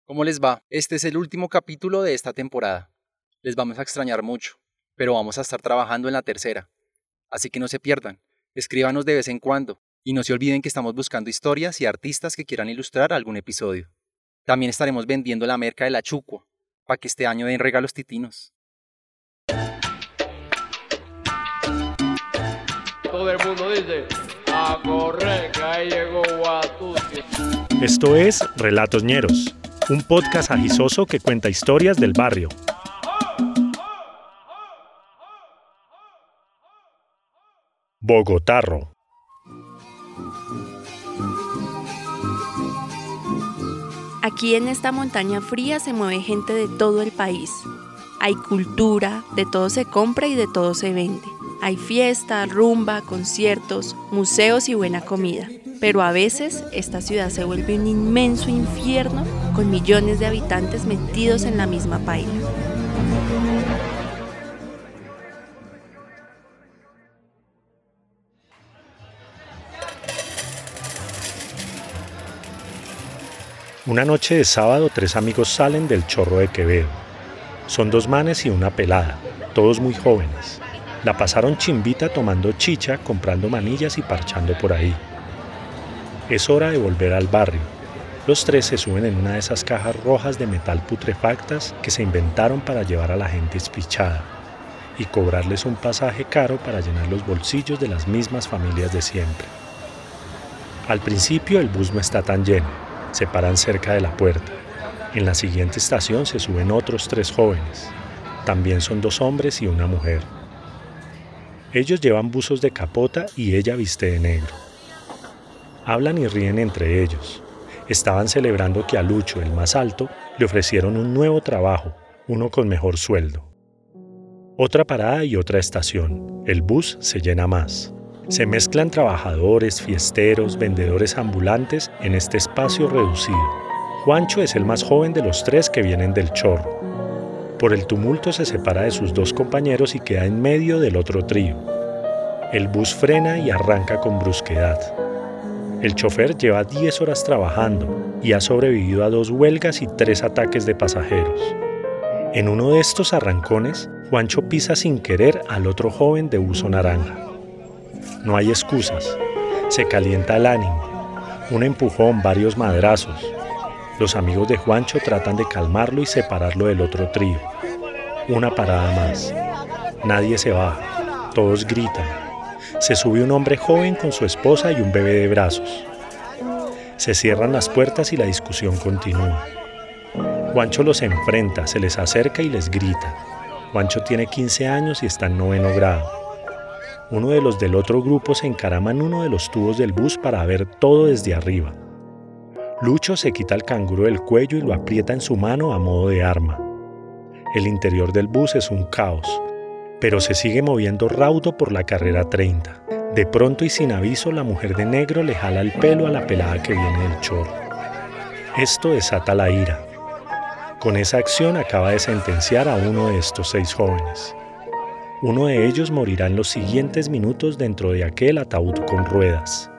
¿Cómo les va? Este es el último capítulo de esta temporada. Les vamos a extrañar mucho, pero vamos a estar trabajando en la tercera. Así que no se pierdan, escríbanos de vez en cuando y no se olviden que estamos buscando historias y artistas que quieran ilustrar algún episodio. También estaremos vendiendo la merca de la Chucua, para que este año den regalos titinos. Todo el mundo dice, a correr, que ahí llegó Guatusi. Esto es Relatos Ñeros, un podcast agisoso que cuenta historias del barrio. Bogotarro. Aquí en esta montaña fría se mueve gente de todo el país. Hay cultura, de todo se compra y de todo se vende. Hay fiesta, rumba, conciertos, museos y buena comida. Pero a veces esta ciudad se vuelve un inmenso infierno con millones de habitantes metidos en la misma paila. Una noche de sábado, 3 amigos salen del Chorro de Quevedo. Son 2 manes y una pelada, todos muy jóvenes. La pasaron chimbita tomando chicha, comprando manillas y parchando por ahí. Es hora de volver al barrio. Los 3 se suben en una de esas cajas rojas de metal putrefactas que se inventaron para llevar a la gente espichada y cobrarles un pasaje caro para llenar los bolsillos de las mismas familias de siempre. Al principio el bus no está tan lleno. Se paran cerca de la puerta. En la siguiente estación se suben otros 3 jóvenes. También son 2 hombres y una mujer. Ellos llevan buzos de capota y ella viste de negro. Hablan y ríen entre ellos. Estaban celebrando que a Lucho, el más alto, le ofrecieron un nuevo trabajo, uno con mejor sueldo. Otra parada y otra estación. El bus se llena más. Se mezclan trabajadores, fiesteros, vendedores ambulantes en este espacio reducido. Juancho es el más joven de los 3 que vienen del Chorro. Por el tumulto se separa de sus 2 compañeros y queda en medio del otro trío. El bus frena y arranca con brusquedad. El chofer lleva 10 horas trabajando y ha sobrevivido a 2 huelgas y 3 ataques de pasajeros. En uno de estos arrancones, Juancho pisa sin querer al otro joven de buzo naranja. No hay excusas. Se calienta el ánimo. Un empujón, varios madrazos. Los amigos de Juancho tratan de calmarlo y separarlo del otro trío. Una parada más. Nadie se baja. Todos gritan. Se sube un hombre joven con su esposa y un bebé de brazos. Se cierran las puertas y la discusión continúa. Juancho los enfrenta, se les acerca y les grita. Juancho tiene 15 años y está en 9º grado. Uno de los del otro grupo se encarama en uno de los tubos del bus para ver todo desde arriba. Lucho se quita el canguro del cuello y lo aprieta en su mano a modo de arma. El interior del bus es un caos, pero se sigue moviendo raudo por la carrera 30. De pronto y sin aviso, la mujer de negro le jala el pelo a la pelada que viene del Chorro. Esto desata la ira. Con esa acción acaba de sentenciar a uno de estos 6 jóvenes. Uno de ellos morirá en los siguientes minutos dentro de aquel ataúd con ruedas.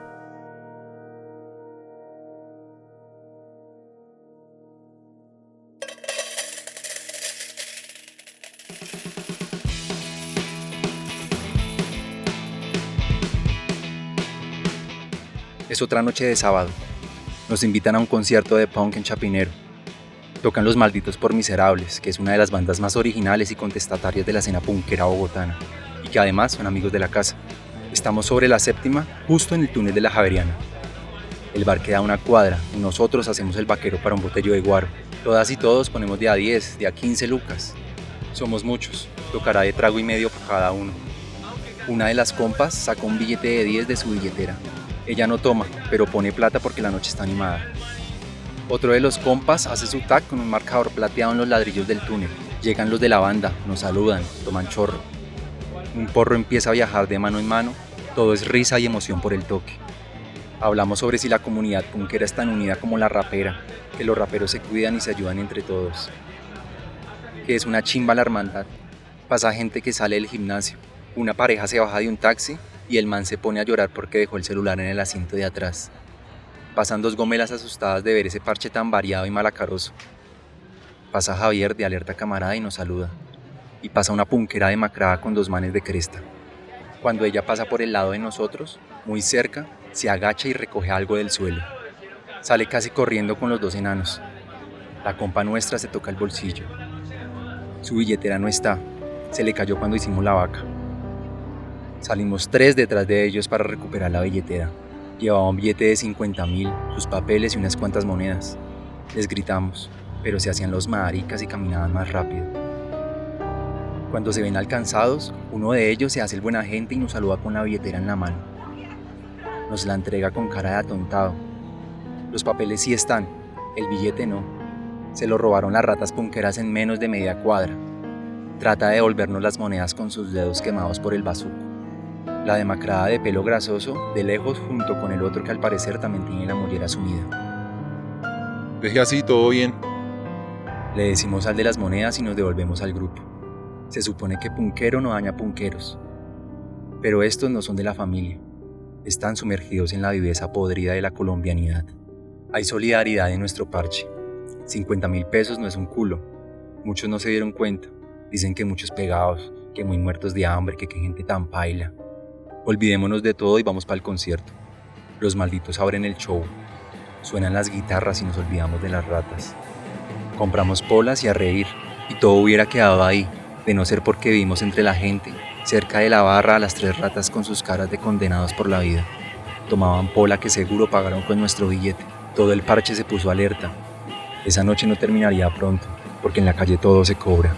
Es otra noche de sábado. Nos invitan a un concierto de punk en Chapinero. Tocan Los Malditos por Miserables, que es una de las bandas más originales y contestatarias de la escena punkera bogotana, y que además son amigos de la casa. Estamos sobre la 7ª, justo en el túnel de la Javeriana. El bar queda a 1 cuadra y nosotros hacemos el vaquero para un botello de guaro. Todas y todos ponemos de a 10, de a 15 lucas. Somos muchos, tocará de trago y medio para cada uno. Una de las compas sacó un billete de 10 de su billetera. Ella no toma, pero pone plata porque la noche está animada. Otro de los compas hace su tag con un marcador plateado en los ladrillos del túnel. Llegan los de la banda, nos saludan, toman chorro. Un porro empieza a viajar de mano en mano, todo es risa y emoción por el toque. Hablamos sobre si la comunidad punkera es tan unida como la rapera, que los raperos se cuidan y se ayudan entre todos. Que es una chimba la hermandad. Pasa gente que sale del gimnasio, una pareja se baja de un taxi y el man se pone a llorar porque dejó el celular en el asiento de atrás. Pasan 2 gomelas asustadas de ver ese parche tan variado y malacaroso. Pasa Javier de alerta camarada y nos saluda. Y pasa una punquera demacrada con 2 manes de cresta. Cuando ella pasa por el lado de nosotros, muy cerca, se agacha y recoge algo del suelo. Sale casi corriendo con los 2 enanos. La compa nuestra se toca el bolsillo. Su billetera no está, se le cayó cuando hicimos la vaca. Salimos 3 detrás de ellos para recuperar la billetera. Llevaba un billete de 50.000, sus papeles y unas cuantas monedas. Les gritamos, pero se hacían los maricas y caminaban más rápido. Cuando se ven alcanzados, uno de ellos se hace el buena gente y nos saluda con la billetera en la mano. Nos la entrega con cara de atontado. Los papeles sí están, el billete no. Se lo robaron las ratas punqueras en menos de media cuadra. Trata de devolvernos las monedas con sus dedos quemados por el bazuco. La demacrada de pelo grasoso, de lejos junto con el otro que al parecer también tiene la mollera sumida. Deje así, todo bien. Le decimos al de las monedas y nos devolvemos al grupo. Se supone que punquero no daña punqueros. Pero estos no son de la familia. Están sumergidos en la viveza podrida de la colombianidad. Hay solidaridad en nuestro parche. 50.000 pesos no es un culo. Muchos no se dieron cuenta. Dicen que muchos pegados, que muy muertos de hambre, que qué gente tan paila. Olvidémonos de todo y vamos para el concierto. Los malditos abren el show. Suenan las guitarras y nos olvidamos de las ratas. Compramos polas y a reír, y todo hubiera quedado ahí, de no ser porque vimos entre la gente, cerca de la barra, a las 3 ratas con sus caras de condenados por la vida. Tomaban pola que seguro pagaron con nuestro billete. Todo el parche se puso alerta. Esa noche no terminaría pronto, porque en la calle todo se cobra.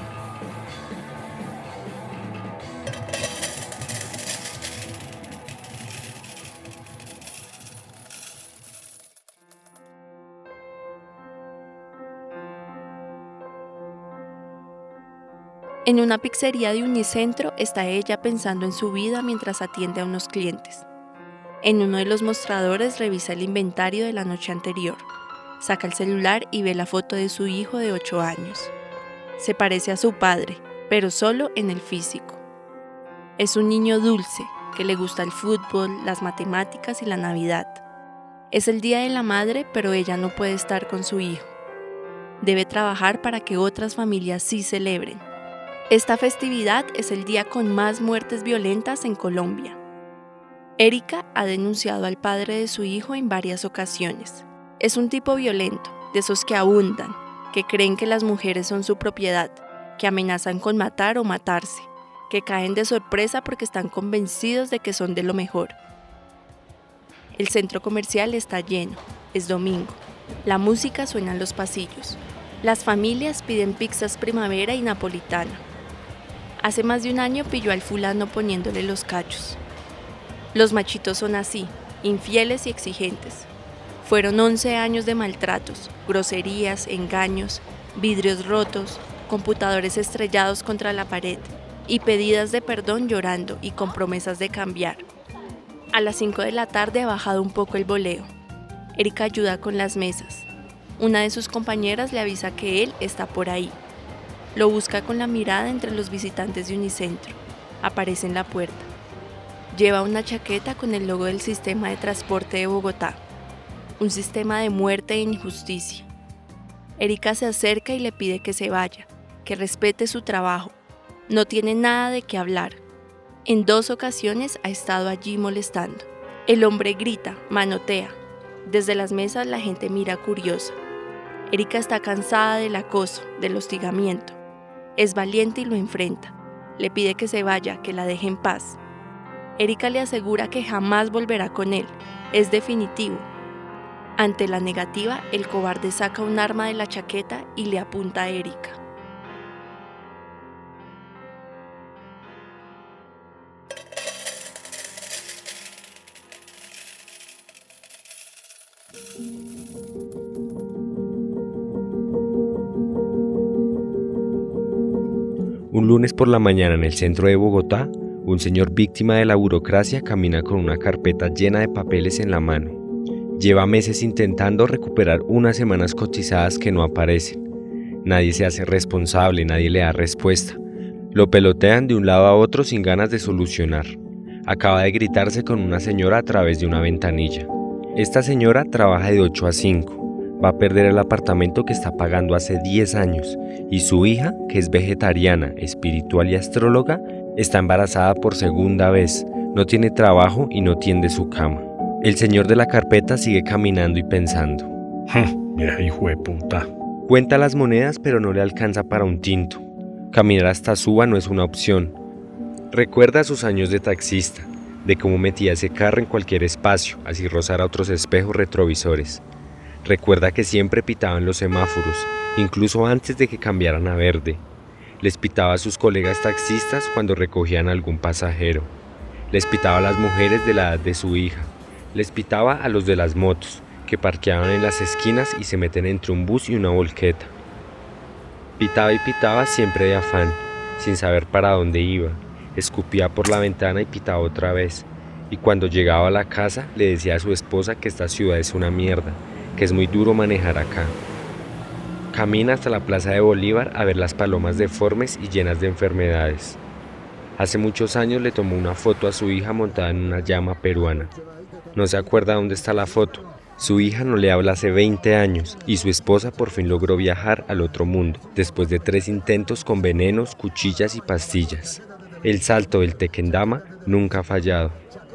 En una pizzería de Unicentro está ella pensando en su vida mientras atiende a unos clientes. En uno de los mostradores revisa el inventario de la noche anterior. Saca el celular y ve la foto de su hijo de 8 años. Se parece a su padre, pero solo en el físico. Es un niño dulce, que le gusta el fútbol, las matemáticas y la Navidad. Es el Día de la Madre, pero ella no puede estar con su hijo. Debe trabajar para que otras familias sí celebren. Esta festividad es el día con más muertes violentas en Colombia. Erika ha denunciado al padre de su hijo en varias ocasiones. Es un tipo violento, de esos que abundan, que creen que las mujeres son su propiedad, que amenazan con matar o matarse, que caen de sorpresa porque están convencidos de que son de lo mejor. El centro comercial está lleno, es domingo. La música suena en los pasillos. Las familias piden pizzas primavera y napolitana. Hace más de un año pilló al fulano poniéndole los cachos. Los machitos son así, infieles y exigentes. Fueron 11 años de maltratos, groserías, engaños, vidrios rotos, computadores estrellados contra la pared y pedidas de perdón llorando y con promesas de cambiar. A las 5 de la tarde ha bajado un poco el boleo. Erika ayuda con las mesas. Una de sus compañeras le avisa que él está por ahí. Lo busca con la mirada entre los visitantes de Unicentro. Aparece en la puerta. Lleva una chaqueta con el logo del Sistema de Transporte de Bogotá. Un sistema de muerte e injusticia. Erika se acerca y le pide que se vaya, que respete su trabajo. No tiene nada de qué hablar. En 2 ocasiones ha estado allí molestando. El hombre grita, manotea. Desde las mesas la gente mira curiosa. Erika está cansada del acoso, del hostigamiento. Es valiente y lo enfrenta. Le pide que se vaya, que la deje en paz. Erika le asegura que jamás volverá con él. Es definitivo. Ante la negativa, el cobarde saca un arma de la chaqueta y le apunta a Erika. Un lunes por la mañana en el centro de Bogotá, un señor víctima de la burocracia camina con una carpeta llena de papeles en la mano. Lleva meses intentando recuperar unas semanas cotizadas que no aparecen. Nadie se hace responsable, nadie le da respuesta. Lo pelotean de un lado a otro sin ganas de solucionar. Acaba de gritarse con una señora a través de una ventanilla. Esta señora trabaja de 8 a 5. Va a perder el apartamento que está pagando hace 10 años y su hija, que es vegetariana, espiritual y astróloga, está embarazada por segunda vez, no tiene trabajo y no tiende su cama. El señor de la carpeta sigue caminando y pensando. Mira, hijo de puta. Cuenta las monedas pero no le alcanza para un tinto. Caminar hasta Suba no es una opción. Recuerda sus años de taxista, de cómo metía ese carro en cualquier espacio, así rozara otros espejos retrovisores. Recuerda que siempre pitaban los semáforos, incluso antes de que cambiaran a verde. Les pitaba a sus colegas taxistas cuando recogían a algún pasajero. Les pitaba a las mujeres de la edad de su hija. Les pitaba a los de las motos, que parqueaban en las esquinas y se meten entre un bus y una volqueta. Pitaba y pitaba siempre de afán, sin saber para dónde iba. Escupía por la ventana y pitaba otra vez. Y cuando llegaba a la casa le decía a su esposa que esta ciudad es una mierda, que es muy duro manejar acá. Camina hasta la Plaza de Bolívar a ver las palomas deformes y llenas de enfermedades. Hace muchos años le tomó una foto a su hija montada en una llama peruana. No se acuerda dónde está la foto. Su hija no le habla hace 20 años y su esposa por fin logró viajar al otro mundo, después de 3 intentos con venenos, cuchillas y pastillas. El salto del Tequendama nunca ha fallado.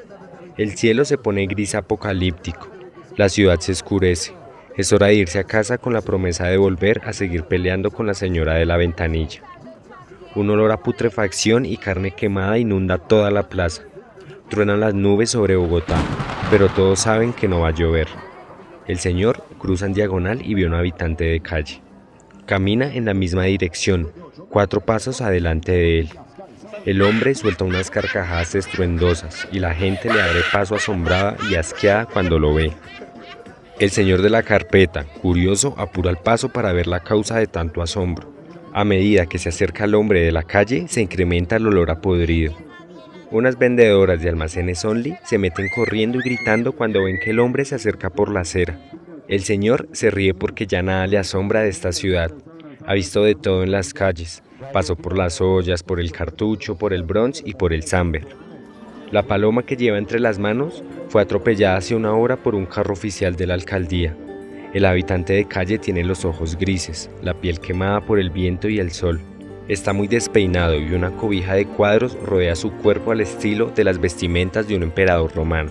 El cielo se pone gris apocalíptico. La ciudad se oscurece. Es hora de irse a casa con la promesa de volver a seguir peleando con la señora de la ventanilla. Un olor a putrefacción y carne quemada inunda toda la plaza. Truenan las nubes sobre Bogotá, pero todos saben que no va a llover. El señor cruza en diagonal y ve a un habitante de calle. Camina en la misma dirección, 4 pasos adelante de él. El hombre suelta unas carcajadas estruendosas y la gente le abre paso asombrada y asqueada cuando lo ve. El señor de la carpeta, curioso, apura el paso para ver la causa de tanto asombro. A medida que se acerca al hombre de la calle, se incrementa el olor a podrido. Unas vendedoras de almacenes Only se meten corriendo y gritando cuando ven que el hombre se acerca por la acera. El señor se ríe porque ya nada le asombra de esta ciudad. Ha visto de todo en las calles. Pasó por las ollas, por el Cartucho, por el Bronx y por el Samber. La paloma que lleva entre las manos fue atropellada hace una hora por un carro oficial de la alcaldía. El habitante de calle tiene los ojos grises, la piel quemada por el viento y el sol. Está muy despeinado y una cobija de cuadros rodea su cuerpo al estilo de las vestimentas de un emperador romano.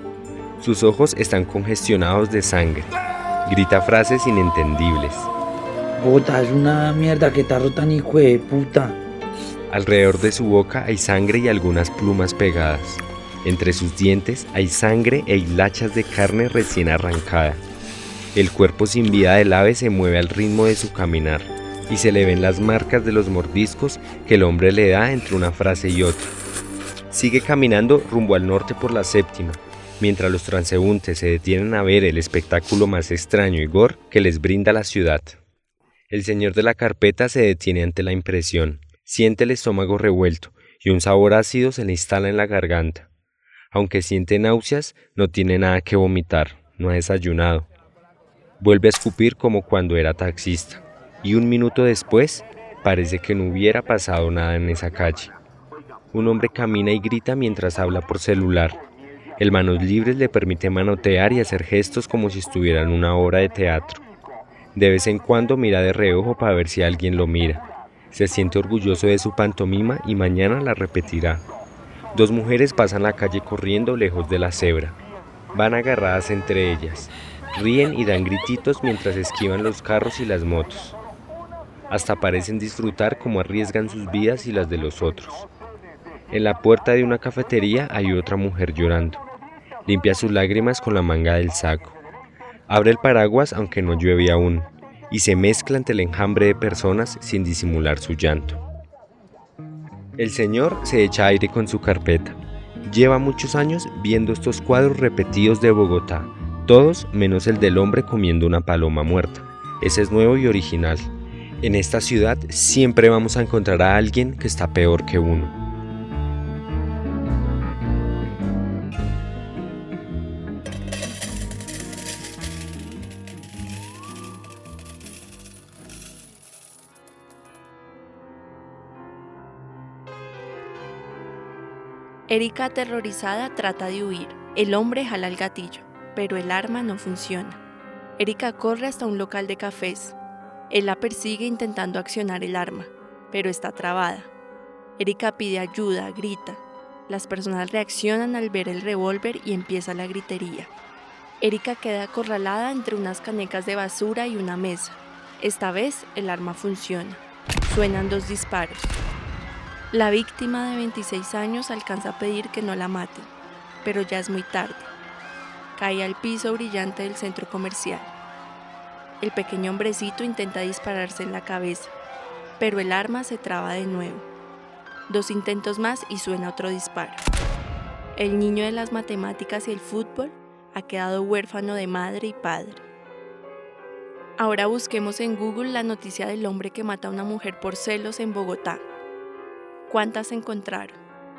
Sus ojos están congestionados de sangre. Grita frases inentendibles. Bogotá es una mierda, que tarro tan hijo de puta. Alrededor de su boca hay sangre y algunas plumas pegadas. Entre sus dientes hay sangre e hilachas de carne recién arrancada. El cuerpo sin vida del ave se mueve al ritmo de su caminar y se le ven las marcas de los mordiscos que el hombre le da entre una frase y otra. Sigue caminando rumbo al norte por la séptima, mientras los transeúntes se detienen a ver el espectáculo más extraño y gore que les brinda la ciudad. El señor de la carpeta se detiene ante la impresión, siente el estómago revuelto y un sabor ácido se le instala en la garganta. Aunque siente náuseas, no tiene nada que vomitar, no ha desayunado. Vuelve a escupir como cuando era taxista, y un minuto después parece que no hubiera pasado nada en esa calle. Un hombre camina y grita mientras habla por celular. El manos libres le permite manotear y hacer gestos como si estuviera en una obra de teatro. De vez en cuando mira de reojo para ver si alguien lo mira. Se siente orgulloso de su pantomima y mañana la repetirá. 2 mujeres pasan la calle corriendo lejos de la cebra. Van agarradas entre ellas. Ríen y dan grititos mientras esquivan los carros y las motos. Hasta parecen disfrutar cómo arriesgan sus vidas y las de los otros. En la puerta de una cafetería hay otra mujer llorando. Limpia sus lágrimas con la manga del saco. Abre el paraguas aunque no llueve aún, y se mezcla ante el enjambre de personas sin disimular su llanto. El señor se echa aire con su carpeta. Lleva muchos años viendo estos cuadros repetidos de Bogotá, todos menos el del hombre comiendo una paloma muerta. Ese es nuevo y original. En esta ciudad siempre vamos a encontrar a alguien que está peor que uno. Erika, aterrorizada, trata de huir. El hombre jala el gatillo, pero el arma no funciona. Erika corre hasta un local de cafés. Él la persigue intentando accionar el arma, pero está trabada. Erika pide ayuda, grita. Las personas reaccionan al ver el revólver y empieza la gritería. Erika queda acorralada entre unas canecas de basura y una mesa. Esta vez el arma funciona. Suenan 2 disparos. La víctima de 26 años alcanza a pedir que no la maten, pero ya es muy tarde. Cae al piso brillante del centro comercial. El pequeño hombrecito intenta dispararse en la cabeza, pero el arma se traba de nuevo. 2 intentos más y suena otro disparo. El niño de las matemáticas y el fútbol ha quedado huérfano de madre y padre. Ahora busquemos en Google la noticia del hombre que mata a una mujer por celos en Bogotá. ¿Cuántas encontraron?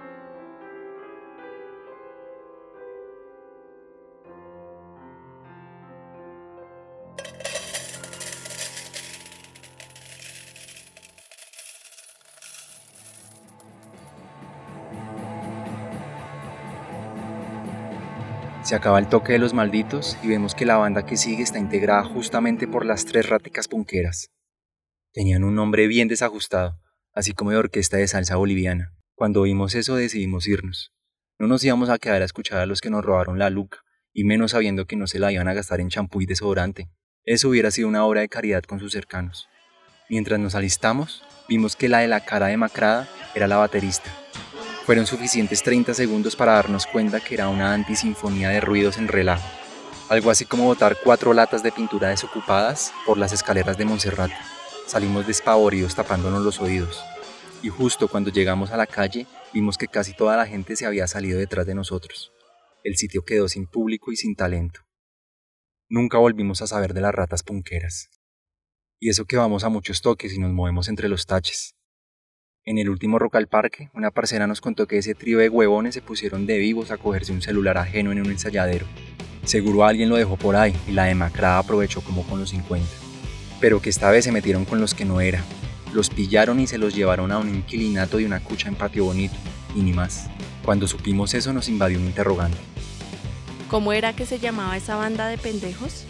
Se acaba el toque de los malditos y vemos que la banda que sigue está integrada justamente por las 3 ráticas punqueras. Tenían un nombre bien desajustado, así como de orquesta de salsa boliviana. Cuando vimos eso decidimos irnos. No nos íbamos a quedar a escuchar a los que nos robaron la luca, y menos sabiendo que no se la iban a gastar en champú y desodorante. Eso hubiera sido una obra de caridad con sus cercanos. Mientras nos alistamos, vimos que la de la cara demacrada era la baterista. Fueron suficientes 30 segundos para darnos cuenta que era una antisinfonía de ruidos en relajo. Algo así como botar 4 latas de pintura desocupadas por las escaleras de Monserrate. Salimos despavoridos tapándonos los oídos. Y justo cuando llegamos a la calle, vimos que casi toda la gente se había salido detrás de nosotros. El sitio quedó sin público y sin talento. Nunca volvimos a saber de las ratas punqueras. Y eso que vamos a muchos toques y nos movemos entre los taches. En el último Rock al Parque, una parcera nos contó que ese trío de huevones se pusieron de vivos a cogerse un celular ajeno en un ensayadero. Seguro alguien lo dejó por ahí y la demacrada aprovechó como con los 50. Pero que esta vez se metieron con los que no era. Los pillaron y se los llevaron a un inquilinato de una cucha en Patio Bonito, y ni más. Cuando supimos eso nos invadió un interrogante. ¿Cómo era que se llamaba esa banda de pendejos?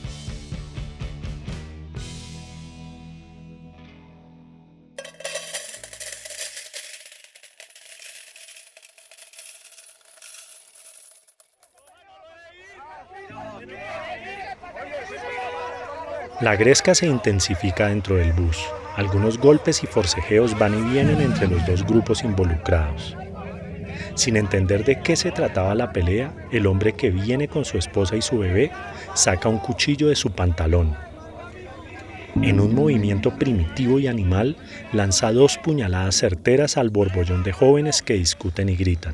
La gresca se intensifica dentro del bus. Algunos golpes y forcejeos van y vienen entre los 2 grupos involucrados. Sin entender de qué se trataba la pelea, el hombre que viene con su esposa y su bebé saca un cuchillo de su pantalón. En un movimiento primitivo y animal, lanza 2 puñaladas certeras al borbollón de jóvenes que discuten y gritan.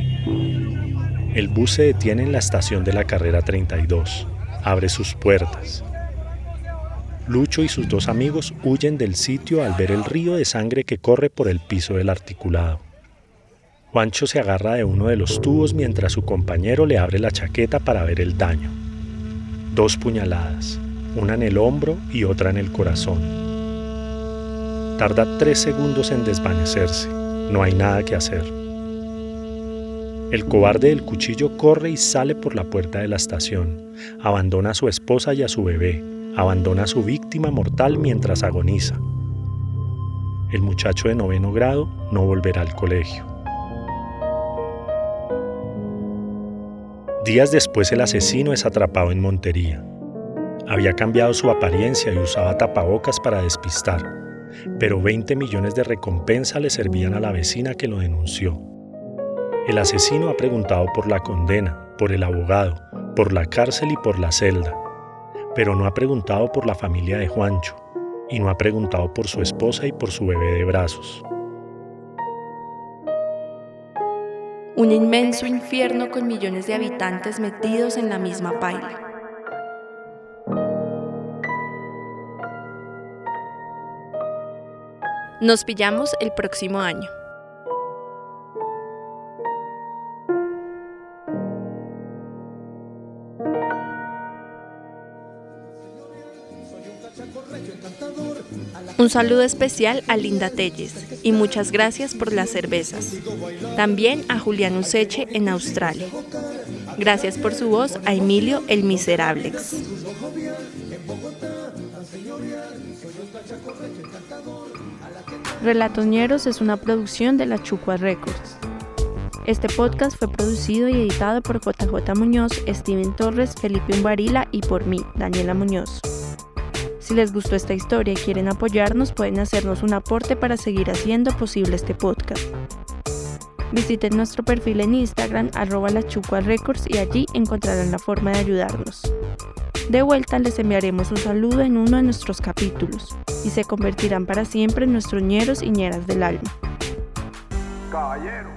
El bus se detiene en la estación de la carrera 32. Abre sus puertas. Lucho y sus 2 amigos huyen del sitio al ver el río de sangre que corre por el piso del articulado. Juancho se agarra de uno de los tubos mientras su compañero le abre la chaqueta para ver el daño. 2 puñaladas, una en el hombro y otra en el corazón. Tarda 3 segundos en desvanecerse. No hay nada que hacer. El cobarde del cuchillo corre y sale por la puerta de la estación. Abandona a su esposa y a su bebé. Abandona a su víctima mortal mientras agoniza. El muchacho de 9º grado no volverá al colegio. Días después el asesino es atrapado en Montería. Había cambiado su apariencia y usaba tapabocas para despistar, pero 20 millones de recompensa le servían a la vecina que lo denunció. El asesino ha preguntado por la condena, por el abogado, por la cárcel y por la celda, pero no ha preguntado por la familia de Juancho, y no ha preguntado por su esposa y por su bebé de brazos. Un inmenso infierno con millones de habitantes metidos en la misma paila. Nos pillamos el próximo año. Un saludo especial a Linda Telles y muchas gracias por las cervezas. También a Julián Useche en Australia. Gracias por su voz a Emilio el Miserablex. Relatos Ñeros es una producción de La Chucua Records. Este podcast fue producido y editado por JJ Muñoz, Steven Torres, Felipe Umbarila y por mí, Daniela Muñoz. Si les gustó esta historia y quieren apoyarnos, pueden hacernos un aporte para seguir haciendo posible este podcast. Visiten nuestro perfil en Instagram, @lachucuarecords, y allí encontrarán la forma de ayudarnos. De vuelta les enviaremos un saludo en uno de nuestros capítulos y se convertirán para siempre en nuestros ñeros y ñeras del alma. Caballero.